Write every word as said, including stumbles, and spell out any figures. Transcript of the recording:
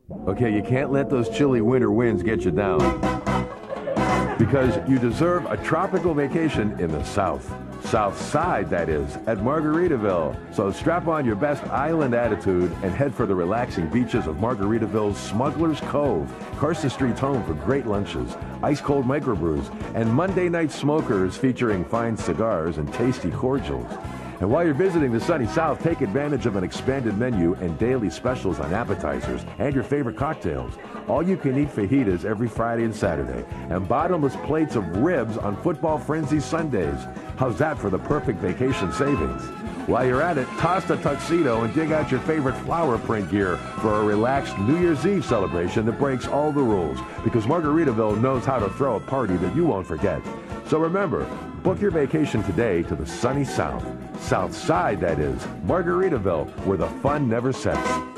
Okay, you can't let those chilly winter winds get you down, because you deserve a tropical vacation in the South. South Side, that is, at Margaritaville. So strap on your best island attitude and head for the relaxing beaches of Margaritaville's Smuggler's Cove. Carson Street's home for great lunches, ice-cold microbrews, and Monday night smokers featuring fine cigars and tasty cordials. And while you're visiting the sunny South, take advantage of an expanded menu and daily specials on appetizers and your favorite cocktails. All-you-can-eat fajitas every Friday and Saturday, and bottomless plates of ribs on Football Frenzy Sundays. How's that for the perfect vacation savings? While you're at it, toss a tuxedo and dig out your favorite flower print gear for a relaxed New Year's Eve celebration that breaks all the rules, because Margaritaville knows how to throw a party that you won't forget. So remember, book your vacation today to the sunny South. South Side, that is, Margaritaville, where the fun never sets.